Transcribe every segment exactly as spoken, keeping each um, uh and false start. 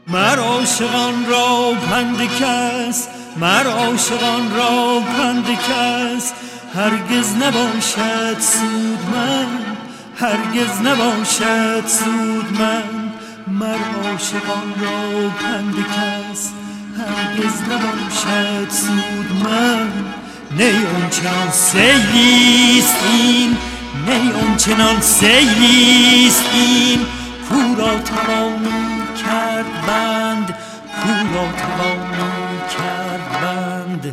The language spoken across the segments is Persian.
مر عاشقان را پند کس، مر عاشقان را پند کس هرگز نباشد سود من، هرگز نباشد سود من. مر عاشقان را پند کس هرگز نباشد سود من. نی اون چنان سیلیست این، نی اون چنان سیلیست این کو را توان کرد بند، کو را توان کرد بند.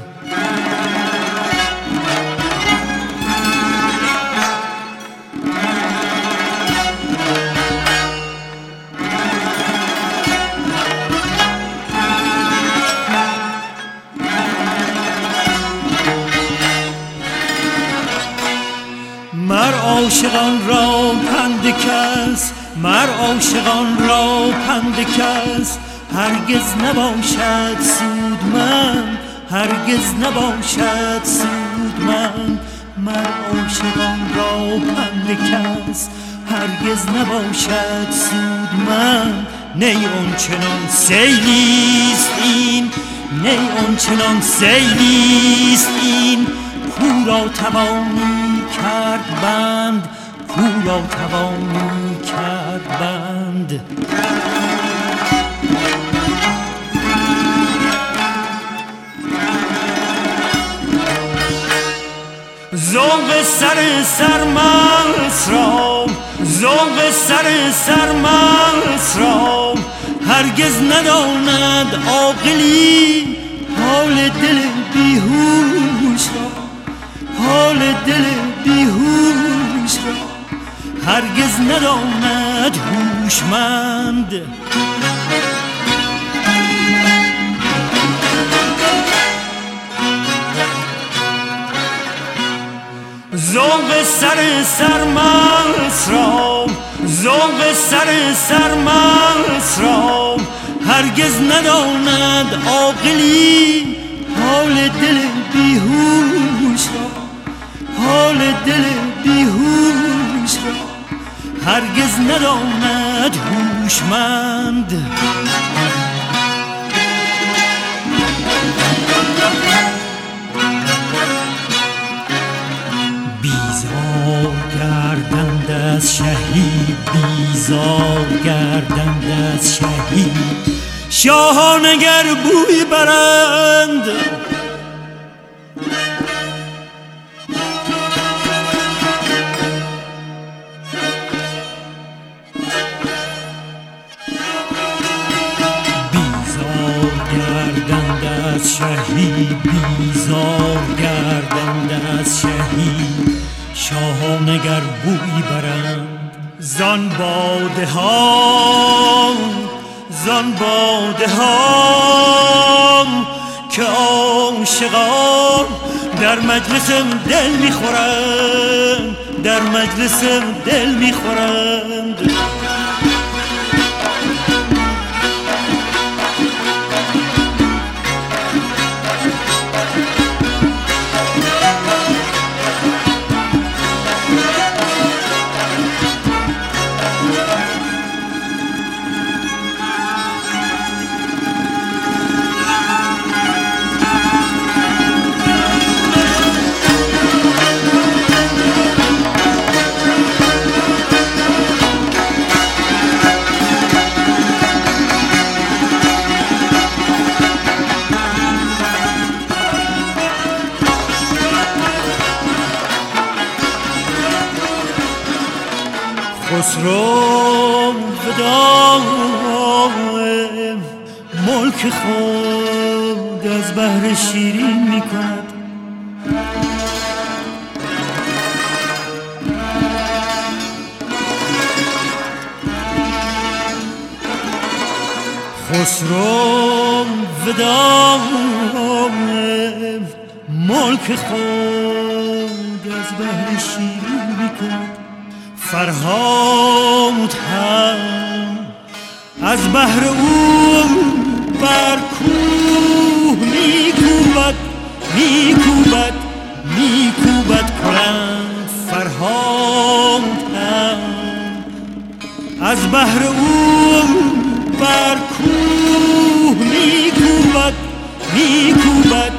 مر عاشقان را پند کس، مر عاشقان را پند کس هرگز نباشد سود من، هرگز نباشد سود من. مر عاشقان را پند کس هرگز نباشد سود من. نی اون چنان سیلیست این، نی اون چنان سیلیست این کو را توانی کرد بند، کو را توانی کرد بند. ذوق سر سرمست را، ذوق سر سرمست را هرگز نداند عاقلی حال دل بیهوش را، حال دل بیهوش را هرگز نداند هوشمند. ذوق سر سرمست را، ذوق سر سرمست را هرگز نداند عاقلی حال دل بیهوش را، حال دل بیهوش را هرگز نداند هوشمند. بیزار گردند از شهید، بیزار گردند از شهید شاهان اگر بوی برند. شهید بیزار گردند از شهید شاهان اگر بوی برند. زان باده ها، زان باده ها که عاشقان در مجلسم دل میخورند، در مجلسم دل میخورند. خسرو وداع ملک خود از بهر شیرین می کند. خسرو وداع ملک خود از بهر شیرین می کند. فرهاد هم از بهر او بر کوه میکوبد، میکوبد، میکوبد کنند. فرهاد هم از بهر او بر کوه میکوبد